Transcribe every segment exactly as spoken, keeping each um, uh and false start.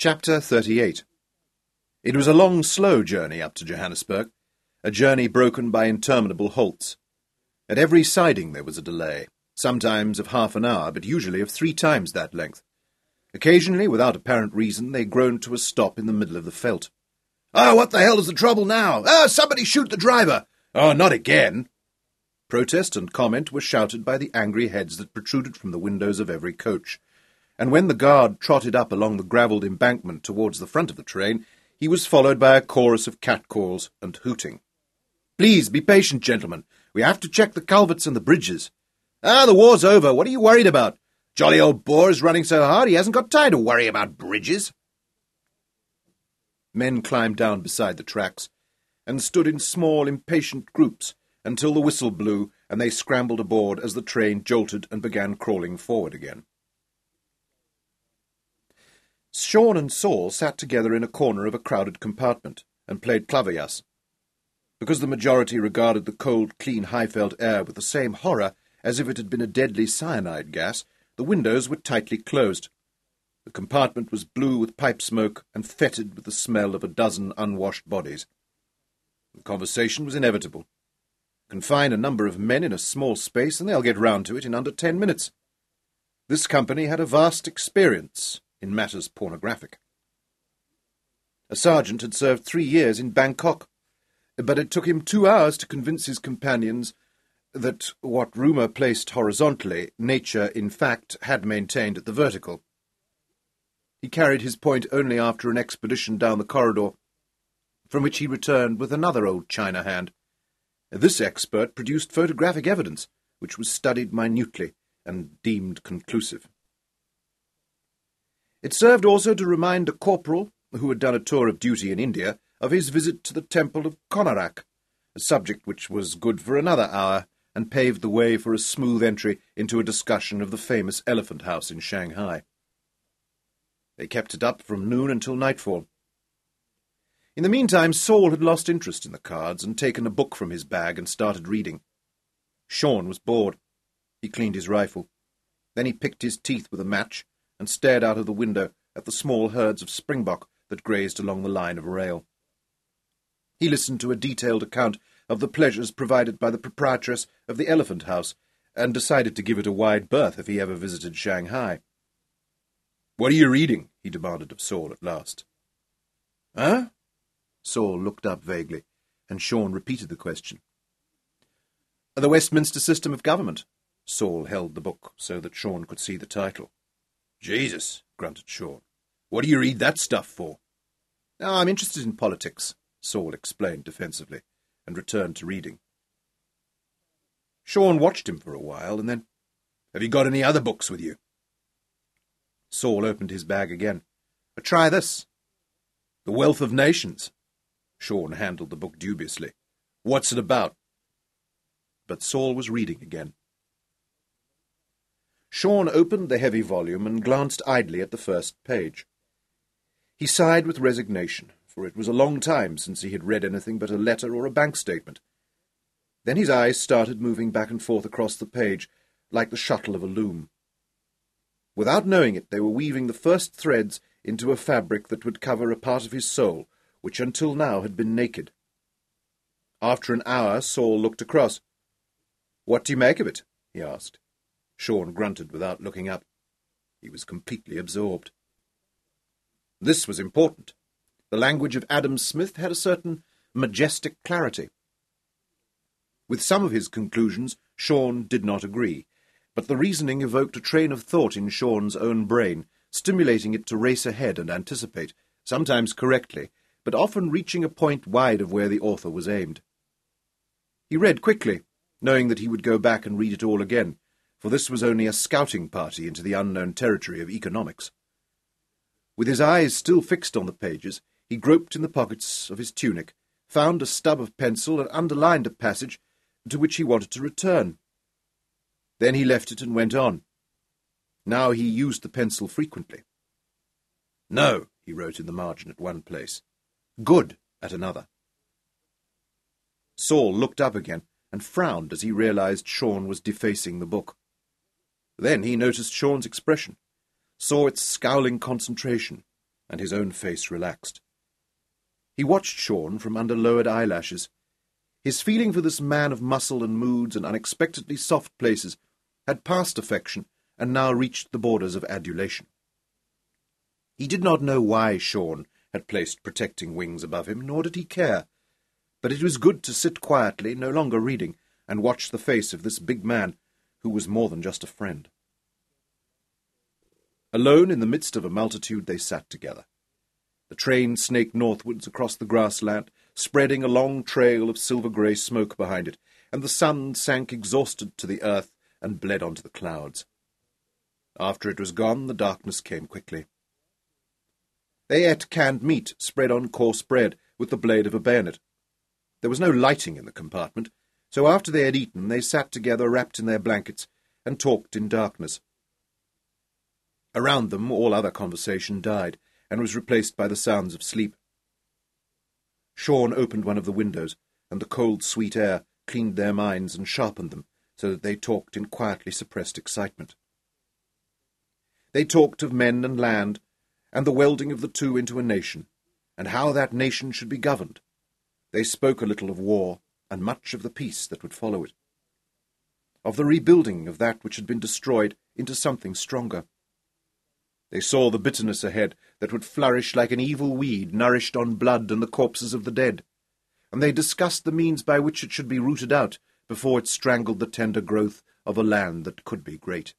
Chapter thirty-eight. It was a long, slow journey up to Johannesburg, a journey broken by interminable halts. At every siding there was a delay, sometimes of half an hour, but usually of three times that length. Occasionally, without apparent reason, they groaned to a stop in the middle of the veldt. "Oh, what the hell is the trouble now? Oh, somebody shoot the driver! Oh, not again!" Protest and comment were shouted by the angry heads that protruded from the windows of every coach, and when the guard trotted up along the gravelled embankment towards the front of the train, he was followed by a chorus of catcalls and hooting. "Please, be patient, gentlemen. We have to check the culverts and the bridges." "Ah, the war's over. What are you worried about? Jolly old Boer's running so hard he hasn't got time to worry about bridges." Men climbed down beside the tracks and stood in small, impatient groups until the whistle blew and they scrambled aboard as the train jolted and began crawling forward again. Sean and Saul sat together in a corner of a crowded compartment and played klaverjas. Because the majority regarded the cold, clean Highveld air with the same horror as if it had been a deadly cyanide gas, the windows were tightly closed. The compartment was blue with pipe smoke and fetid with the smell of a dozen unwashed bodies. The conversation was inevitable. Confine a number of men in a small space and they'll get round to it in under ten minutes. This company had a vast experience in matters pornographic. A sergeant had served three years in Bangkok, but it took him two hours to convince his companions that what rumour placed horizontally, nature, in fact, had maintained at the vertical. He carried his point only after an expedition down the corridor, from which he returned with another old China hand. This expert produced photographic evidence, which was studied minutely and deemed conclusive. It served also to remind a corporal, who had done a tour of duty in India, of his visit to the temple of Konarak, a subject which was good for another hour, and paved the way for a smooth entry into a discussion of the famous Elephant House in Shanghai. They kept it up from noon until nightfall. In the meantime, Saul had lost interest in the cards and taken a book from his bag and started reading. Sean was bored. He cleaned his rifle. Then he picked his teeth with a match and stared out of the window at the small herds of springbok that grazed along the line of rail. He listened to a detailed account of the pleasures provided by the proprietress of the Elephant House, and decided to give it a wide berth if he ever visited Shanghai. "What are you reading?" he demanded of Saul at last. "Huh?" Saul looked up vaguely, and Sean repeated the question. "The Westminster System of Government." Saul held the book so that Sean could see the title. "Jesus," grunted Sean. "What do you read that stuff for?" "Oh, I'm interested in politics," Saul explained defensively, and returned to reading. Sean watched him for a while, and then, "Have you got any other books with you?" Saul opened his bag again. "Try this. The Wealth of Nations." Sean handled the book dubiously. "What's it about?" But Saul was reading again. Sean opened the heavy volume and glanced idly at the first page. He sighed with resignation, for it was a long time since he had read anything but a letter or a bank statement. Then his eyes started moving back and forth across the page, like the shuttle of a loom. Without knowing it, they were weaving the first threads into a fabric that would cover a part of his soul, which until now had been naked. After an hour, Saul looked across. "What do you make of it?" he asked. Sean grunted without looking up. He was completely absorbed. This was important. The language of Adam Smith had a certain majestic clarity. With some of his conclusions, Sean did not agree, but the reasoning evoked a train of thought in Sean's own brain, stimulating it to race ahead and anticipate, sometimes correctly, but often reaching a point wide of where the author was aimed. He read quickly, knowing that he would go back and read it all again, for this was only a scouting party into the unknown territory of economics. With his eyes still fixed on the pages, he groped in the pockets of his tunic, found a stub of pencil, and underlined a passage to which he wanted to return. Then he left it and went on. Now he used the pencil frequently. "No," he wrote in the margin at one place. "Good," at another. Saul looked up again and frowned as he realized Sean was defacing the book. Then he noticed Sean's expression, saw its scowling concentration, and his own face relaxed. He watched Shaun from under lowered eyelashes. His feeling for this man of muscle and moods and unexpectedly soft places had passed affection and now reached the borders of adulation. He did not know why Shaun had placed protecting wings above him, nor did he care, but it was good to sit quietly, no longer reading, and watch the face of this big man who was more than just a friend. Alone in the midst of a multitude they sat together. The train snaked northwards across the grassland, spreading a long trail of silver-grey smoke behind it, and the sun sank exhausted to the earth and bled onto the clouds. After it was gone, the darkness came quickly. They ate canned meat spread on coarse bread with the blade of a bayonet. There was no lighting in the compartment, so after they had eaten they sat together wrapped in their blankets and talked in darkness. Around them all other conversation died, and was replaced by the sounds of sleep. Shaun opened one of the windows, and the cold, sweet air cleaned their minds and sharpened them, so that they talked in quietly suppressed excitement. They talked of men and land, and the welding of the two into a nation, and how that nation should be governed. They spoke a little of war, and much of the peace that would follow it, of the rebuilding of that which had been destroyed into something stronger. They saw the bitterness ahead that would flourish like an evil weed nourished on blood and the corpses of the dead, and they discussed the means by which it should be rooted out before it strangled the tender growth of a land that could be great.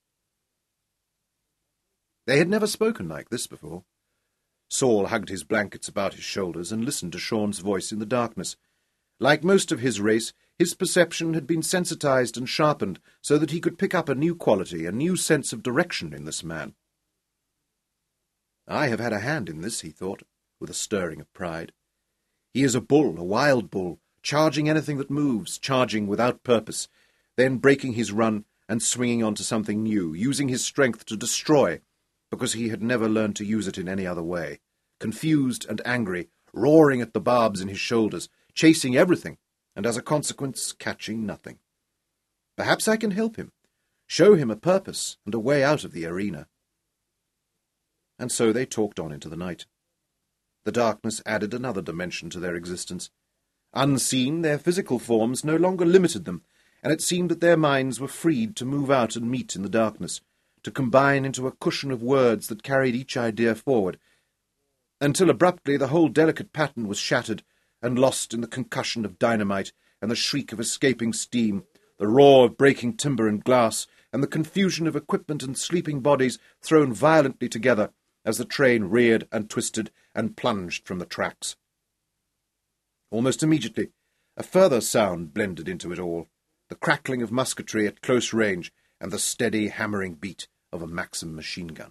They had never spoken like this before. Saul hugged his blankets about his shoulders and listened to Shaun's voice in the darkness. Like most of his race, his perception had been sensitized and sharpened so that he could pick up a new quality, a new sense of direction in this man. I have had a hand in this, he thought, with a stirring of pride. He is a bull, a wild bull, charging anything that moves, charging without purpose, then breaking his run and swinging on to something new, using his strength to destroy, because he had never learned to use it in any other way, confused and angry, roaring at the barbs in his shoulders, chasing everything, and as a consequence catching nothing. Perhaps I can help him, show him a purpose and a way out of the arena. And so they talked on into the night. The darkness added another dimension to their existence. Unseen, their physical forms no longer limited them, and it seemed that their minds were freed to move out and meet in the darkness, to combine into a cushion of words that carried each idea forward, until abruptly the whole delicate pattern was shattered and lost in the concussion of dynamite and the shriek of escaping steam, the roar of breaking timber and glass, and the confusion of equipment and sleeping bodies thrown violently together as the train reared and twisted and plunged from the tracks. Almost immediately, a further sound blended into it all, the crackling of musketry at close range and the steady hammering beat of a Maxim machine gun.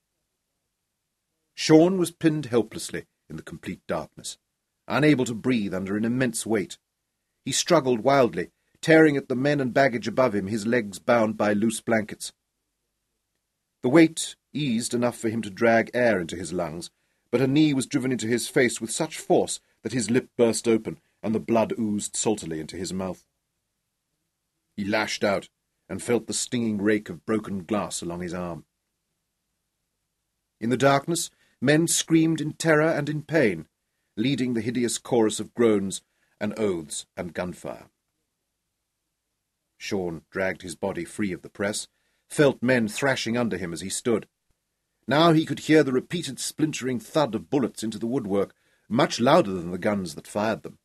Shaun was pinned helplessly in the complete darkness, unable to breathe under an immense weight. He struggled wildly, tearing at the men and baggage above him, his legs bound by loose blankets. The weight eased enough for him to drag air into his lungs, but a knee was driven into his face with such force that his lip burst open and the blood oozed saltily into his mouth. He lashed out and felt the stinging rake of broken glass along his arm. In the darkness, men screamed in terror and in pain, leading the hideous chorus of groans and oaths and gunfire. Shaun dragged his body free of the press, felt men thrashing under him as he stood. Now he could hear the repeated splintering thud of bullets into the woodwork, much louder than the guns that fired them.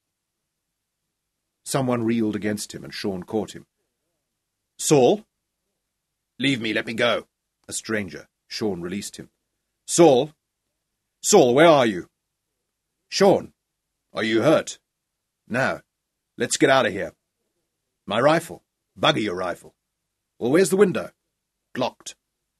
Someone reeled against him, and Shaun caught him. "Saul?" "Leave me, let me go." A stranger. Shaun released him. "Saul? Saul, where are you?" "Shaun, are you hurt?" "No. Let's get out of here." "My rifle." "Bugger your rifle." "Well, where's the window?" "Locked."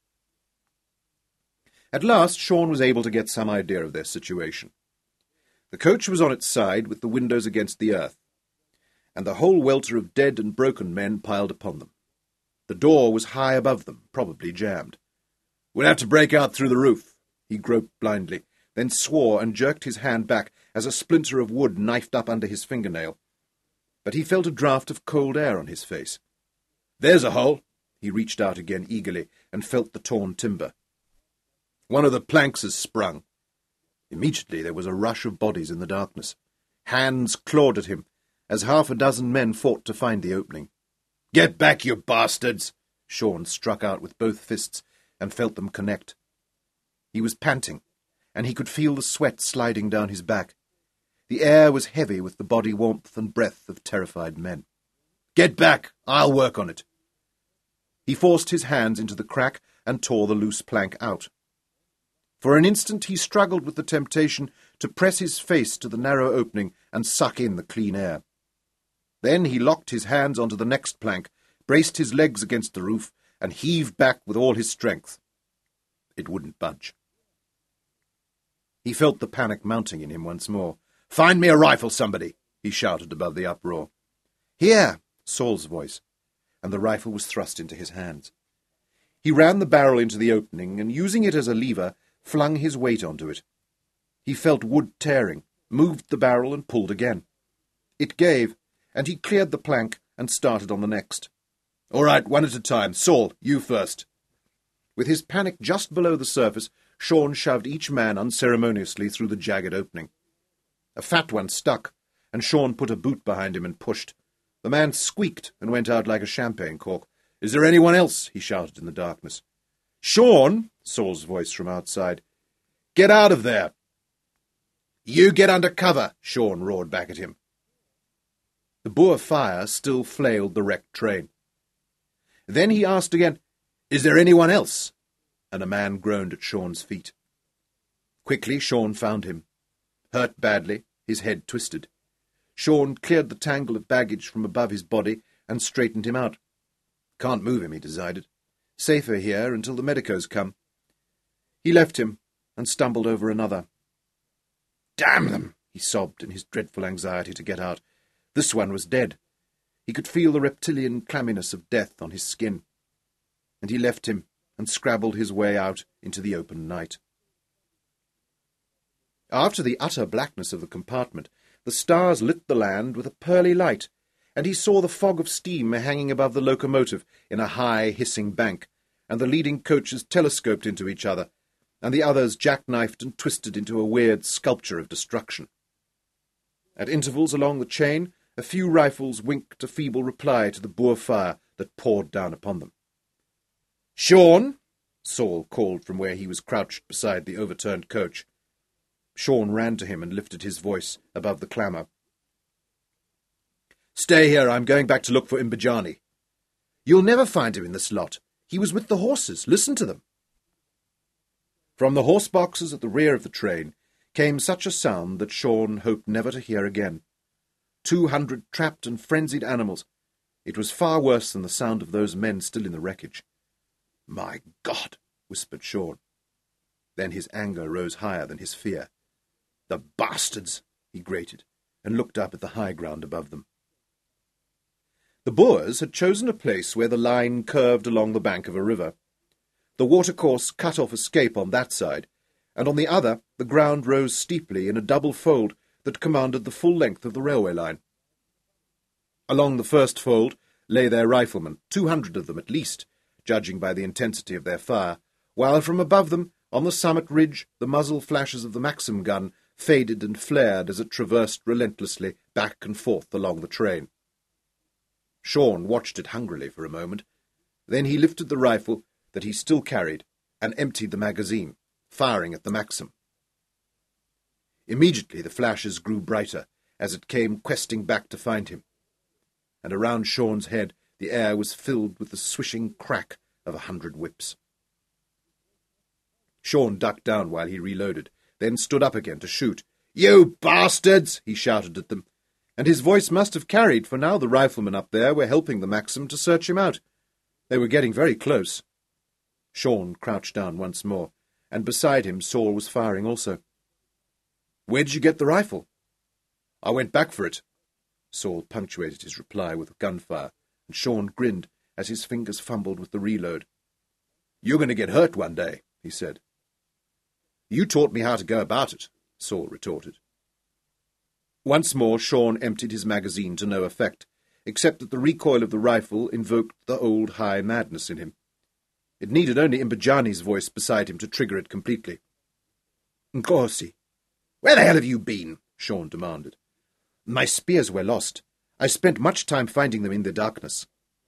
At last Shaun was able to get some idea of their situation. The coach was on its side with the windows against the earth, and the whole welter of dead and broken men piled upon them. The door was high above them, probably jammed. "We'll have to break out through the roof." He groped blindly, then swore and jerked his hand back as a splinter of wood knifed up under his fingernail. But he felt a draught of cold air on his face. "There's a hole." He reached out again eagerly and felt the torn timber. "One of the planks has sprung." Immediately there was a rush of bodies in the darkness. Hands clawed at him, as half a dozen men fought to find the opening. "Get back, you bastards!" Sean struck out with both fists and felt them connect. He was panting, and he could feel the sweat sliding down his back. The air was heavy with the body warmth and breath of terrified men. "Get back! I'll work on it!" He forced his hands into the crack and tore the loose plank out. For an instant he struggled with the temptation to press his face to the narrow opening and suck in the clean air. Then he locked his hands onto the next plank, braced his legs against the roof, and heaved back with all his strength. It wouldn't budge. He felt the panic mounting in him once more. "Find me a rifle, somebody!" he shouted above the uproar. "Here!" Saul's voice, and the rifle was thrust into his hands. He ran the barrel into the opening, and using it as a lever, flung his weight onto it. He felt wood tearing, moved the barrel and pulled again. It gave, and he cleared the plank and started on the next. "All right, one at a time. Saul, you first." With his panic just below the surface, Sean shoved each man unceremoniously through the jagged opening. A fat one stuck, and Sean put a boot behind him and pushed. The man squeaked and went out like a champagne cork. "Is there anyone else?" he shouted in the darkness. "Sean!" Saul's voice from outside. "Get out of there!" "You get under cover!" Sean roared back at him. The Boer fire still flailed the wrecked train. Then he asked again, "Is there anyone else?" And a man groaned at Sean's feet. Quickly Sean found him. Hurt badly, his head twisted. Sean cleared the tangle of baggage from above his body and straightened him out. Can't move him, he decided. Safer here until the medicos come. He left him and stumbled over another. "Damn them!" he sobbed in his dreadful anxiety to get out. This one was dead. He could feel the reptilian clamminess of death on his skin. And he left him and scrabbled his way out into the open night. After the utter blackness of the compartment, the stars lit the land with a pearly light, and he saw the fog of steam hanging above the locomotive in a high, hissing bank, and the leading coaches telescoped into each other, and the others jackknifed and twisted into a weird sculpture of destruction. At intervals along the chain, a few rifles winked a feeble reply to the Boer fire that poured down upon them. "Sean!" Saul called from where he was crouched beside the overturned coach. Sean ran to him and lifted his voice above the clamour. "Stay here, I'm going back to look for Imbijani." "You'll never find him in this lot. He was with the horses. Listen to them." From the horse boxes at the rear of the train came such a sound that Sean hoped never to hear again. Two hundred trapped and frenzied animals. It was far worse than the sound of those men still in the wreckage. "My God!" whispered Sean. Then his anger rose higher than his fear. "The bastards!" he grated, and looked up at the high ground above them. The Boers had chosen a place where the line curved along the bank of a river. The watercourse cut off escape on that side, and on the other the ground rose steeply in a double fold that commanded the full length of the railway line. Along the first fold lay their riflemen, two hundred of them at least, judging by the intensity of their fire, while from above them, on the summit ridge, the muzzle flashes of the Maxim gun faded and flared as it traversed relentlessly back and forth along the train. Sean watched it hungrily for a moment. Then he lifted the rifle that he still carried and emptied the magazine, firing at the Maxim. Immediately the flashes grew brighter as it came questing back to find him, and around Sean's head the air was filled with the swishing crack of a hundred whips. Sean ducked down while he reloaded, then stood up again to shoot. "You bastards!" he shouted at them, and his voice must have carried, for now the riflemen up there were helping the Maxim to search him out. They were getting very close. Sean crouched down once more, and beside him Saul was firing also. "Where did you get the rifle?" "I went back for it." Saul punctuated his reply with gunfire, and Sean grinned as his fingers fumbled with the reload. "You're going to get hurt one day," he said. "You taught me how to go about it," Saul retorted. Once more Sean emptied his magazine to no effect, except that the recoil of the rifle invoked the old high madness in him. It needed only Imbijani's voice beside him to trigger it completely. "Nkosi," "Where the hell have you been?" Shaun demanded. "My spears were lost. I spent much time finding them in the darkness."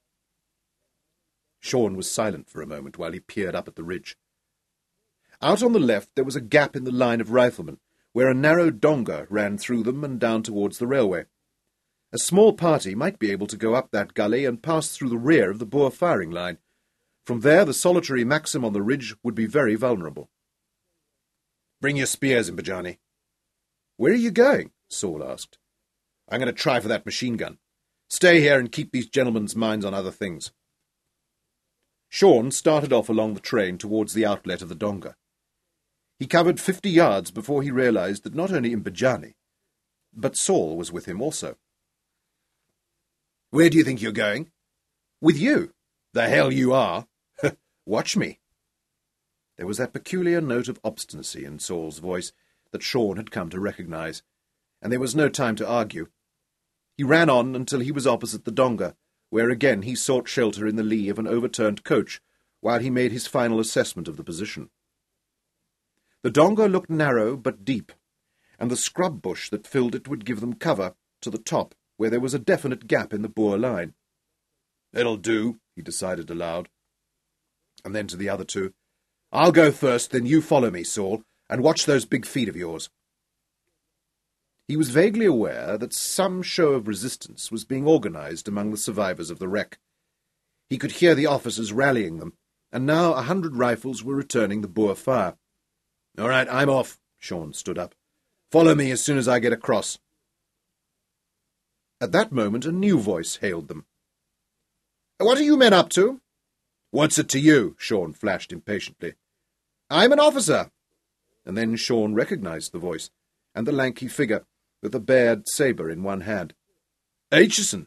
Shaun was silent for a moment while he peered up at the ridge. Out on the left there was a gap in the line of riflemen, where a narrow donga ran through them and down towards the railway. A small party might be able to go up that gully and pass through the rear of the Boer firing line. From there the solitary Maxim on the ridge would be very vulnerable. "Bring your spears, Mbijani." "Where are you going?" Saul asked. "I'm going to try for that machine gun. Stay here and keep these gentlemen's minds on other things." Shaun started off along the train towards the outlet of the donga. He covered fifty yards before he realized that not only Mbijani, but Saul was with him also. "Where do you think you're going?" "With you." "The hell you are." "Watch me." There was that peculiar note of obstinacy in Saul's voice that Shaun had come to recognize, and there was no time to argue. He ran on until he was opposite the donga, where again he sought shelter in the lee of an overturned coach while he made his final assessment of the position. The donga looked narrow but deep, and the scrub bush that filled it would give them cover to the top, where there was a definite gap in the Boer line. "It'll do," he decided aloud. And then to the other two, "I'll go first, then you follow me, Saul, and watch those big feet of yours." He was vaguely aware that some show of resistance was being organized among the survivors of the wreck. He could hear the officers rallying them, and now a hundred rifles were returning the Boer fire. "All right, I'm off." Shaun stood up. "Follow me as soon as I get across." At that moment a new voice hailed them. "What are you men up to?" "What's it to you?" Shaun flashed impatiently. "I'm an officer." And then Shaun recognized the voice, and the lanky figure, with a bared sabre in one hand. "Aitchison!"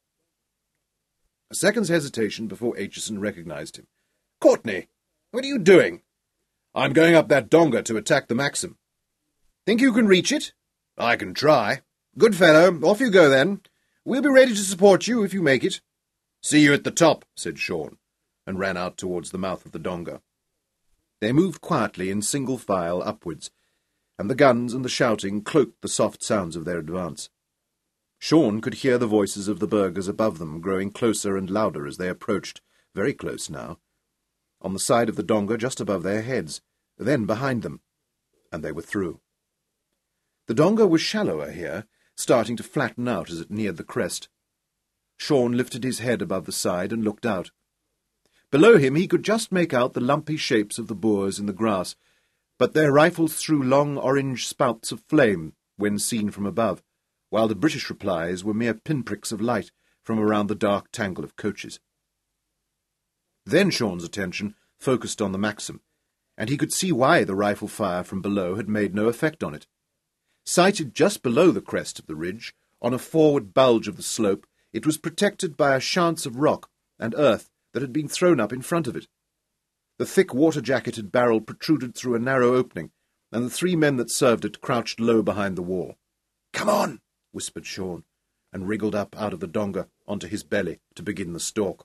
A second's hesitation before Aitchison recognized him. "Courtney, what are you doing?" "I'm going up that donga to attack the Maxim." "Think you can reach it?" "I can try." "Good fellow, off you go then. We'll be ready to support you if you make it." "See you at the top," said Shaun, and ran out towards the mouth of the donga. They moved quietly in single file upwards, and the guns and the shouting cloaked the soft sounds of their advance. Shaun could hear the voices of the burghers above them growing closer and louder as they approached, very close now, on the side of the donga just above their heads, then behind them, and they were through. The donga was shallower here, starting to flatten out as it neared the crest. Shaun lifted his head above the side and looked out. Below him he could just make out the lumpy shapes of the Boers in the grass, but their rifles threw long orange spouts of flame when seen from above, while the British replies were mere pinpricks of light from around the dark tangle of coaches. Then Shaun's attention focused on the Maxim, and he could see why the rifle fire from below had made no effect on it. Sighted just below the crest of the ridge, on a forward bulge of the slope, it was protected by a chance of rock and earth that had been thrown up in front of it. The thick water-jacketed barrel protruded through a narrow opening, and the three men that served it crouched low behind the wall. "Come on," whispered Shaun, and wriggled up out of the donga onto his belly to begin the stalk.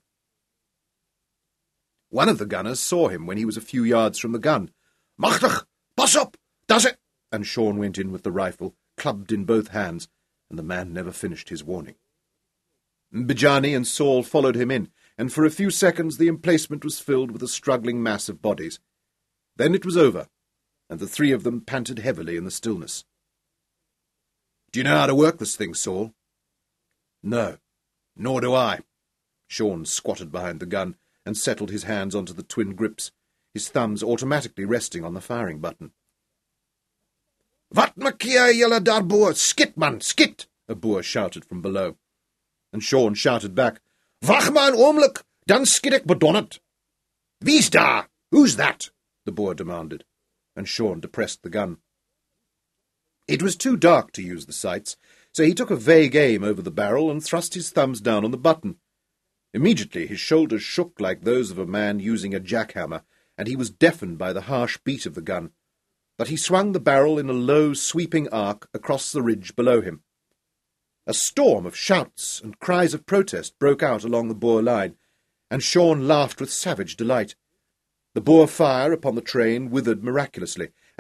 One of the gunners saw him when he was a few yards from the gun. "Machtig! Pas up! Does it?" And Shaun went in with the rifle, clubbed in both hands, and the man never finished his warning. Mbijani and Saul followed him in, and for a few seconds the emplacement was filled with a struggling mass of bodies. Then it was over, and the three of them panted heavily in the stillness. "Do you know how to work this thing, Saul?" "No, nor do I." Shaun squatted behind the gun and settled his hands onto the twin grips, his thumbs automatically resting on the firing button. "Wat maak jy julle daar bo? Skit, man, skit!" a Boer shouted from below. And Shaun shouted back, "Wag maar 'n oomblik, dan skiet ek bedonderd." "Wie's daar? Who's that?" the Boer demanded, and Shaun depressed the gun. It was too dark to use the sights, so he took a vague aim over the barrel and thrust his thumbs down on the button. Immediately his shoulders shook like those of a man using a jackhammer, and he was deafened by the harsh beat of the gun. But he swung the barrel in a low, sweeping arc across the ridge below him. A storm of shouts and cries of protest broke out along the Boer line, and Shaun laughed with savage delight. The Boer fire upon the train withered miraculously,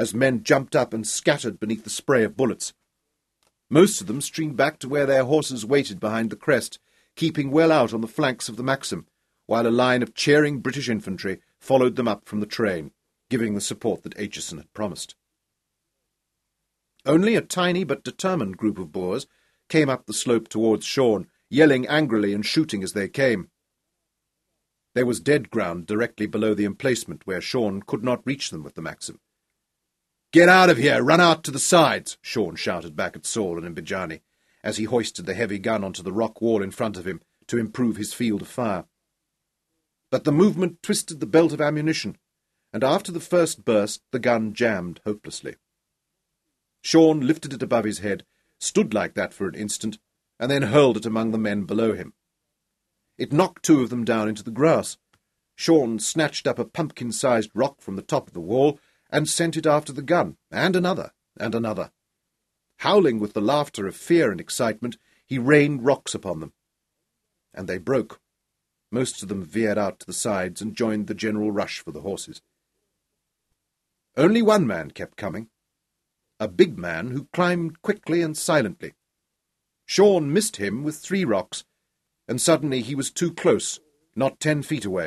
as men jumped up and scattered beneath the spray of bullets. Most of them streamed back to where their horses waited behind the crest, keeping well out on the flanks of the Maxim, while a line of cheering British infantry followed them up from the train, giving the support that Aitchison had promised. Only a tiny but determined group of Boers came up the slope towards Shaun, yelling angrily and shooting as they came. There was dead ground directly below the emplacement where Shaun could not reach them with the Maxim. "Get out of here! Run out to the sides!" Shaun shouted back at Saul and Mbijani, as he hoisted the heavy gun onto the rock wall in front of him to improve his field of fire. But the movement twisted the belt of ammunition, and after the first burst the gun jammed hopelessly. Shaun lifted it above his head, stood like that for an instant, and then hurled it among the men below him. It knocked two of them down into the grass. Shaun snatched up a pumpkin-sized rock from the top of the wall and sent it after the gun, and another, and another. Howling with the laughter of fear and excitement, he rained rocks upon them. And they broke. Most of them veered out to the sides and joined the general rush for the horses. Only one man kept coming, a big man who climbed quickly and silently. Shaun missed him with three rocks, and suddenly he was too close, not ten feet away.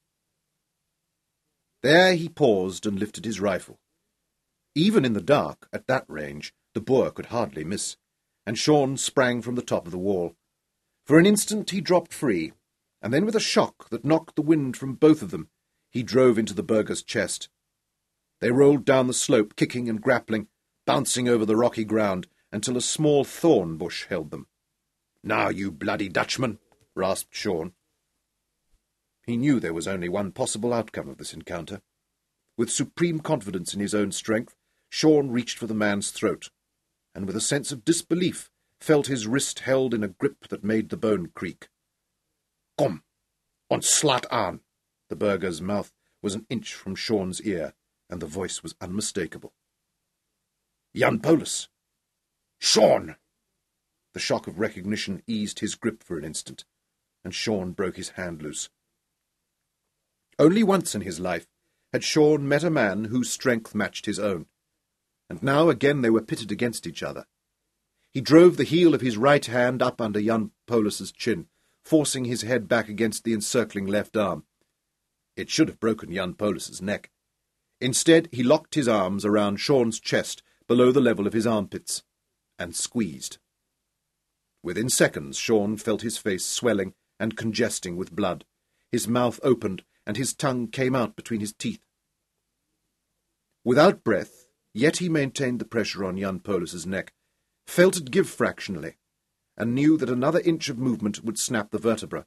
There he paused and lifted his rifle. Even in the dark, at that range, the Boer could hardly miss, and Shaun sprang from the top of the wall. For an instant he dropped free, and then with a shock that knocked the wind from both of them, he drove into the burgher's chest. They rolled down the slope, kicking and grappling, bouncing over the rocky ground, until a small thorn bush held them. "Now, you bloody Dutchman!" rasped Shaun. He knew there was only one possible outcome of this encounter. With supreme confidence in his own strength, Shaun reached for the man's throat, and with a sense of disbelief felt his wrist held in a grip that made the bone creak. "Kom, ons slaat aan." The burgher's mouth was an inch from Shaun's ear, and the voice was unmistakable. "Jan Paulus!" "Shaun!" The shock of recognition eased his grip for an instant, and Shaun broke his hand loose. Only once in his life had Shaun met a man whose strength matched his own, and now again they were pitted against each other. He drove the heel of his right hand up under Jan Paulus's chin, forcing his head back against the encircling left arm. It should have broken Jan Paulus's neck. Instead, he locked his arms around Shaun's chest below the level of his armpits, and squeezed. Within seconds, Shaun felt his face swelling and congesting with blood. His mouth opened, and his tongue came out between his teeth. Without breath, yet he maintained the pressure on Jan Paulus's neck, felt it give fractionally, and knew that another inch of movement would snap the vertebra.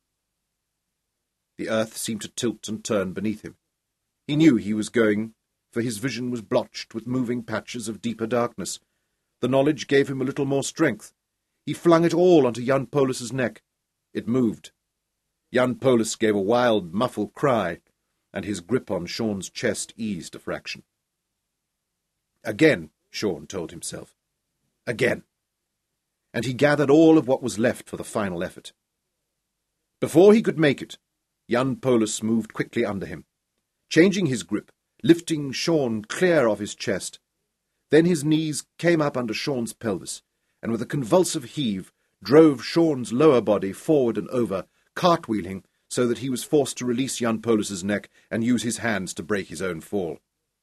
The earth seemed to tilt and turn beneath him. He knew he was going, for his vision was blotched with moving patches of deeper darkness. The knowledge gave him a little more strength. He flung it all onto Jan Paulus's neck. It moved. Jan Paulus gave a wild, muffled cry, and his grip on Shaun's chest eased a fraction. Again, Shaun told himself. Again. And he gathered all of what was left for the final effort. Before he could make it, Jan Paulus moved quickly under him, changing his grip, lifting Shaun clear of his chest. Then his knees came up under Shaun's pelvis, and with a convulsive heave drove Shaun's lower body forward and over, cartwheeling so that he was forced to release Jan Paulus's neck and use his hands to break his own fall.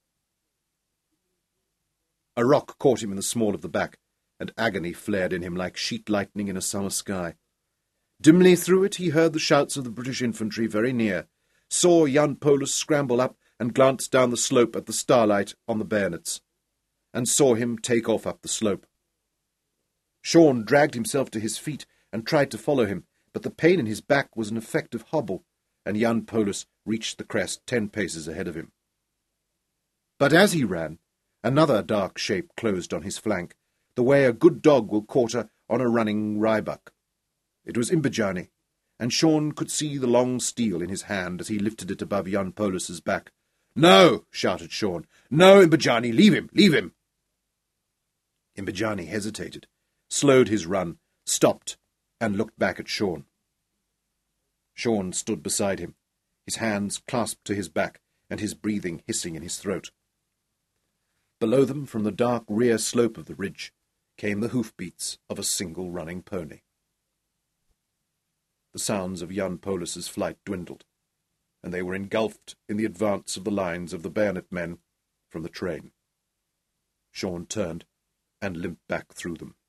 A rock caught him in the small of the back, and agony flared in him like sheet lightning in a summer sky. Dimly through it he heard the shouts of the British infantry very near, saw Jan Paulus scramble up and glance down the slope at the starlight on the bayonets, and saw him take off up the slope. Shaun dragged himself to his feet and tried to follow him, but the pain in his back was an effective hobble, and Jan Paulus reached the crest ten paces ahead of him. But as he ran, another dark shape closed on his flank, the way a good dog will quarter on a running ryebuck. It was Mbijani, and Shaun could see the long steel in his hand as he lifted it above Jan Paulus's back. "No!" shouted Shaun. "No, Mbijani, leave him, leave him!" Mbijani hesitated, slowed his run, stopped, and looked back at Shaun. Shaun stood beside him, his hands clasped to his back and his breathing hissing in his throat. below them, from the dark rear slope of the ridge, came the hoofbeats of a single running pony. The sounds of Jan Polis's flight dwindled, and they were engulfed in the advance of the lines of the bayonet men from the train. Sean turned and limped back through them.